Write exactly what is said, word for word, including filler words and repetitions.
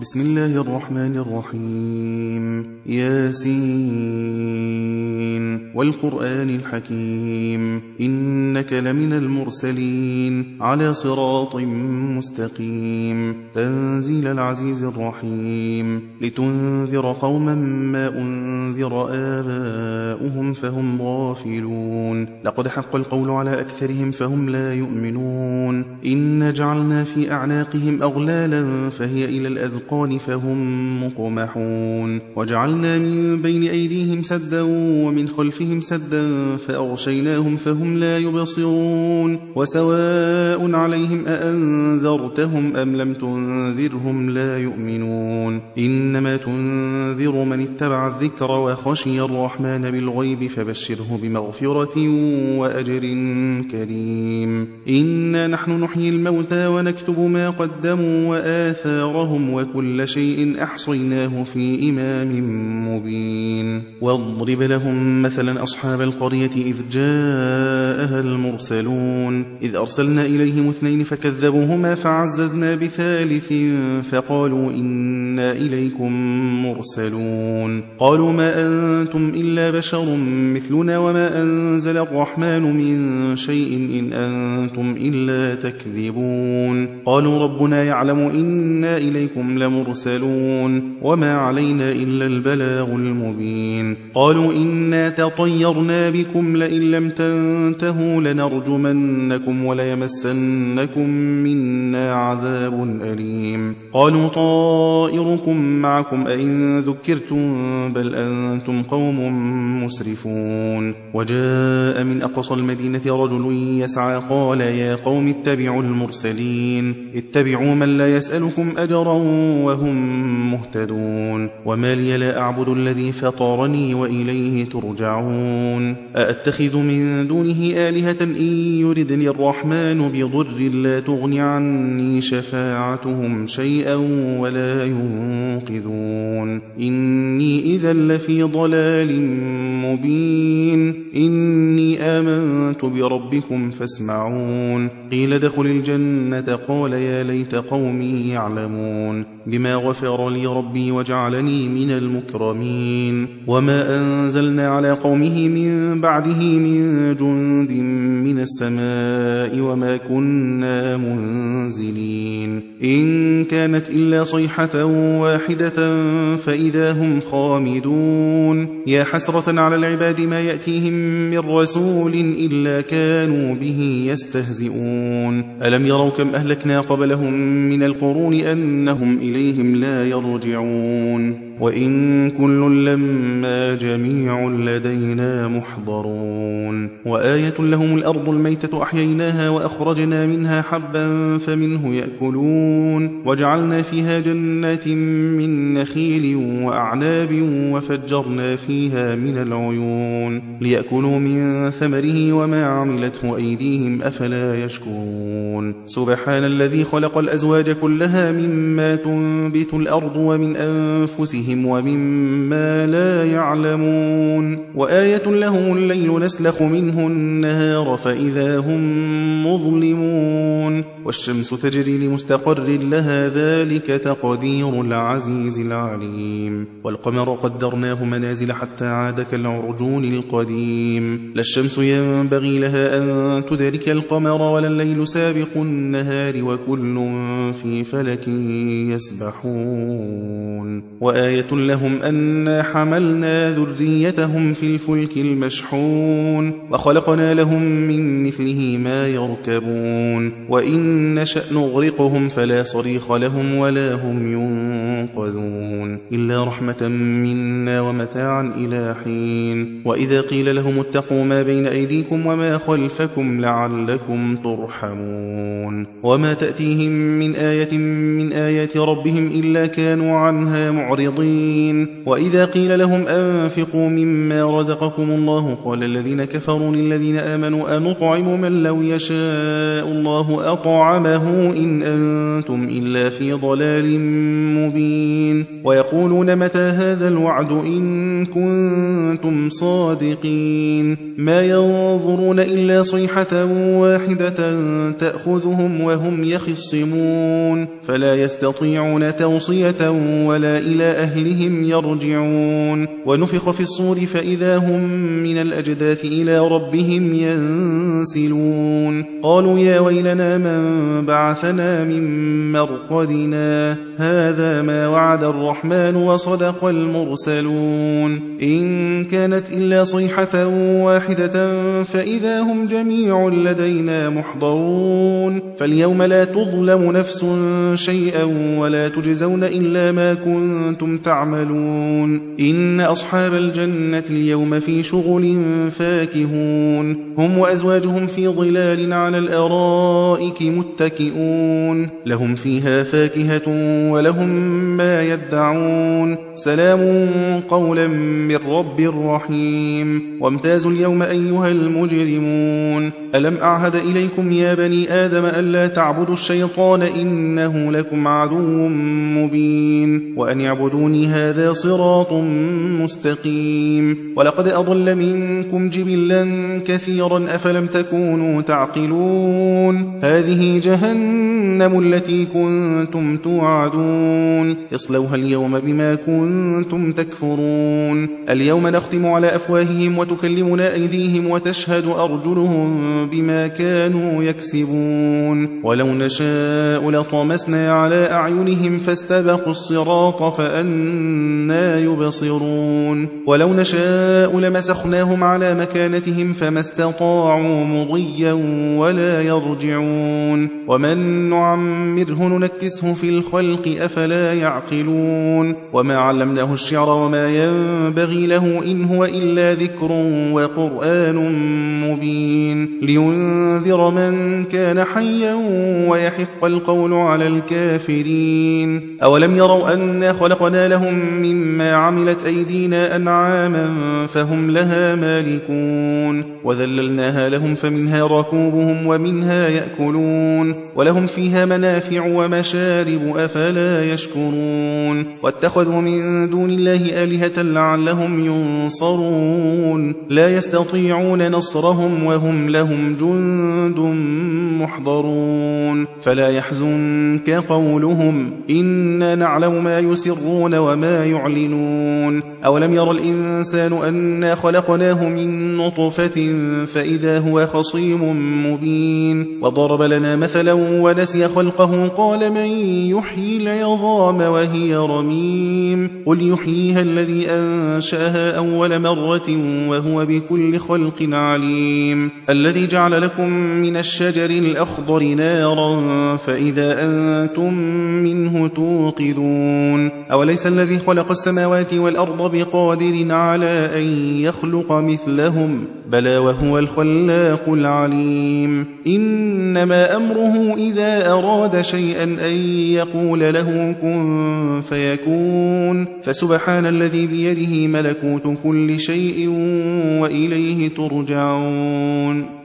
بسم الله الرحمن الرحيم. ياسين والقرآن الحكيم إنك لمن المرسلين على صراط مستقيم تنزيل العزيز الرحيم لتنذر قوما ما أنذر آباؤهم فهم غافلون لقد حق القول على أكثرهم فهم لا يؤمنون إنا جعلنا في أعناقهم أغلالا فهي إلى الأذقان فهم مقمحون وجعلنا من بين أيديهم سدا ومن خلفهم سدا فأغشيناهم فهم لا يبصرون وسواء عليهم أأنذرتهم أم لم تنذرهم لا يؤمنون إنما تنذر من اتبع الذكر وخشي الرحمن بالغيب فبشره بمغفرة وأجر كريم. إنا نحن نحيي الموتى ونكتب ما قدموا وآثارهم وكل كل شيء أحصيناه في إمام مبين. واضرب لهم مثلا أصحاب القرية إذ جاءها المرسلون إذ أرسلنا إليهم اثنين فكذبوهما فعززنا بثالث فقالوا إنا إليكم مرسلون قالوا ما أنتم إلا بشر مثلنا وما أنزل الرحمن من شيء إن أنتم إلا تكذبون قالوا ربنا يعلم إنا إليكم لمرسلون وما علينا إلا البلاغ المبين. قالوا إنا تطيرنا بكم لئن لم تنتهوا لنرجمنكم وليمسنكم منا عذاب أليم. قالوا طائركم معكم أئن ذكرتم بل أنتم قوم مسرفون. وجاء من أقصى المدينة رجل يسعى قال يا قوم اتبعوا المرسلين اتبعوا من لا يسألكم أجرا وهم مهتدون. وما لي لا أعبد الذي فطرني وإليه ترجعون. أأتخذ من دونه آلهة إن يردني الرحمن بضر لا تغن عني شفاعتهم شيئا ولا ينقذون. إني إذا لفي ضلال مبين. إني آمنت بربكم فاسمعون. قيل ادخل الجنة قال يا ليت قومي يعلمون بما غفر لي ربي وجعلني من المكرمين. وما أنزلنا على قومه من بعده من جند من السماء وما كنا منزلين إن كانت إلا صيحة واحدة فإذا هم خامدون. يا حسرة على العباد ما يأتيهم من رسول إلا كانوا به يستهزئون. ألم يروا كم أهلكنا قبلهم من القرون أنهم إليهم لا يرجعون. وإن كل لما جميع لدينا محضرون. وآية لهم الأرض الميتة أحييناها وأخرجنا منها حبا فمنه يأكلون. وجعلنا فيها جنات من نخيل وأعناب وفجرنا فيها من العيون ليأكلوا من ثمره وما عملته أيديهم أفلا يشكرون. سبحان الذي خلق الأزواج كلها مما تنبت الأرض ومن أنفسهم ومما لا يعلمون. وآية لهم الليل نسلخ منه النهار فإذا هم مظلمون. والشمس تجري لمستقر لها ذلك تقدير العزيز العليم. والقمر قدرناه منازل حتى عاد كالعرجون القديم. لا الشمس ينبغي لها أن تدرك القمر ولا الليل سابق النهار وكل في فلك يسبحون. وآية لهم أنا حملنا ذريتهم في الفلك المشحون وخلقنا لهم من مثله ما يركبون. وإن نشأ نغرقهم فلا صريخ لهم ولا هم ينقذون إلا رحمة منا ومتاعا إلى حين. وإذا قيل لهم اتقوا ما بين أيديكم وما خلفكم لعلكم ترحمون. وما تأتيهم من آية من آيات ربهم إلا كانوا عنها معرضين. وإذا قيل لهم أنفقوا مما رزقكم الله قال الذين كفروا للذين آمنوا أنطعم من لو يشاء الله أطعمه إن أنتم إلا في ضلال مبين ويقولون متى هذا الوعد إن كنتم صادقين ما ينظرون إلا صيحة واحدة تأخذهم وهم يخصمون فلا يستطيعون توصية ولا إلى أهلهم يرجعون ونفخ في الصور فإذا هم من الأجداث إلى ربهم ينسلون قالوا يا ويلنا من بعثنا من مرقدنا هذا ما وعد الرحمن وصدق المرسلون إن كانت إلا صيحة واحدة فإذا هم جميع لدينا محضرون فاليوم لا تظلم نفس شيئا ولا تجزون إلا ما كنتم تعملون إن أصحاب الجنة اليوم في شغل فاكهون هم وأزواجهم في ظلال على الأرائك متكئون لهم فيها فاكهة ولهم ما يدعون سلام قولا من رب رحيم وامتازوا اليوم أيها المجرمون ألم أعهد إليكم يا بني آدم ألا تعبدوا الشيطان إنه لكم عدو مبين وأن يعبدوني هذا صراط مستقيم ولقد أضل منكم جبلا كثيرا أفلم تكونوا تعقلون هذه جهنم التي كنتم توعدون اصلوها اليوم بما كنتم تكفرون اليوم نختم على أفواههم وتكلمنا أيديهم وتشهد أرجلهم بما كانوا يكسبون ولو نشاء لطمسنا على أعينهم فاستبقوا الصراط فأنا يبصرون ولو نشاء لمسخناهم على مكانتهم فما استطاعوا مضيا ولا يرجعون ومن نعمره ننكسه في الخلق أفلا يعقلون وما علمناه الشعر وما ينبغي له إن هو إلا ذكر وقرآن مبين لينذر من كان حيا ويحق القول على الكافرين أولم يروا أنا خلقنا لهم مما عملت أيدينا أنعاما فهم لها مالكون وذللناها لهم فمنها ركوبهم ومنها يأكلون ولهم فيها منافع ومشارب أفلا يشكرون واتخذوا من دون الله آلهة لعلهم ينصرون لا يستطيعون نصرهم وهم لهم جند محضرون فلا يحزنك قولهم إنا نعلم ما يسرون وما يعلنون أولم ير الإنسان أنا خلقناه من نطفة فإذا هو خصيم مبين وضرب لنا مثلا ونسي خلقه قال من يحيي العظام وهي رميم قل يحييها الذي أنشأها أول مرة وهو بكل خلق عليم الذي جعل لكم من الشجر الأخضر نارا فإذا أنتم منه توقدون أوليس الذي خلق السماوات والأرض بقادر على أن يخلق مثلهم بلى وهو الخلاق العليم إنما أمره إذا أراد شيئا أن يقول له كن فيكون فسبحان الذي بيده ملكوت كل شيء وإليه ترجعون